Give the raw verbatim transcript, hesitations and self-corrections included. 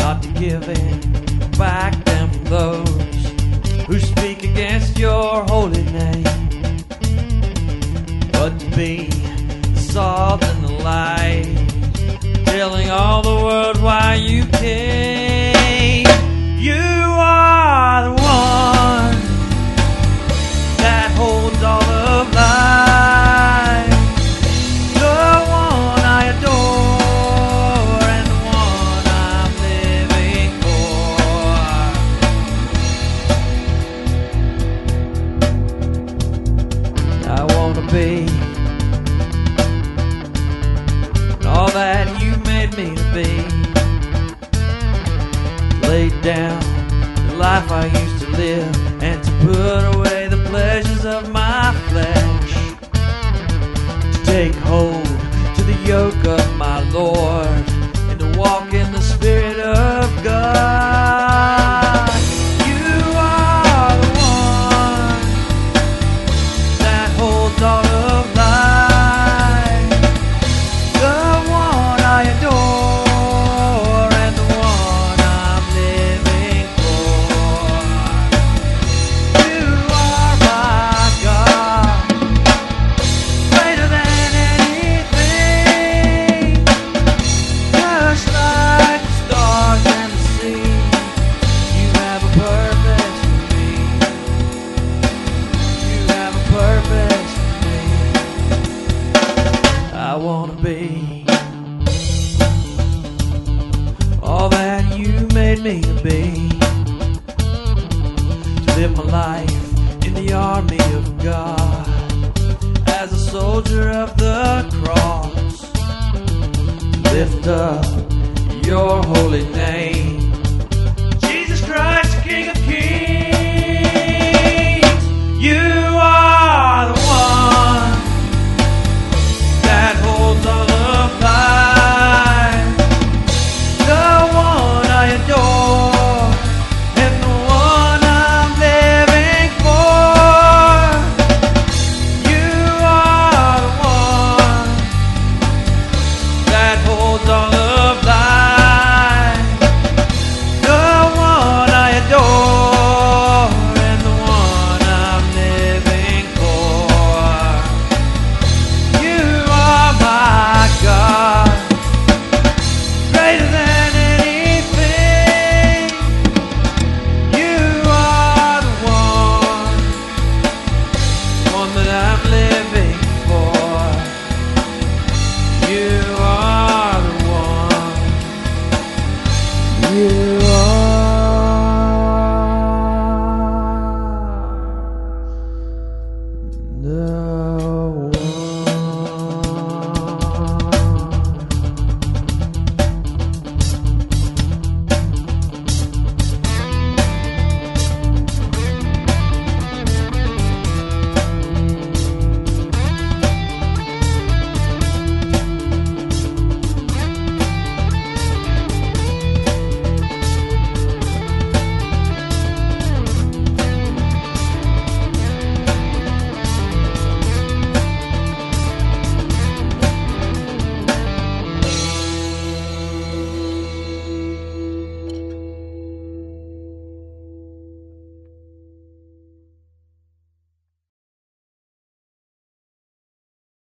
not to give in, back down from those who speak against your holy name, but to be the salt and the light, telling all the world why you came. You are the one that holds all of life, the one I adore and the one I'm living for. I want to be all that you made me to be. Laid down the life I used to live, and to put away the pleasures of my flesh, to take hold to the yoke of my Lord, and to walk in the Spirit of God. You are the one that holds all of life, the one I adore and the one I'm living for. You are my God, greater than anything, just like the stars and the sea. You have a purpose for me. You have a purpose for me. I want to be all that you made me to be, to live my life in the army of God, as a soldier of the cross, to lift up your holy name, Jesus Christ, King of Kings. You are the one that holds all of life, the one I adore and the one I'm living for. You are the one that holds all of life, the one I adore and the one I'm living for. You are my God, greater than anything. You are the one, one that I'm living for. You are the one. You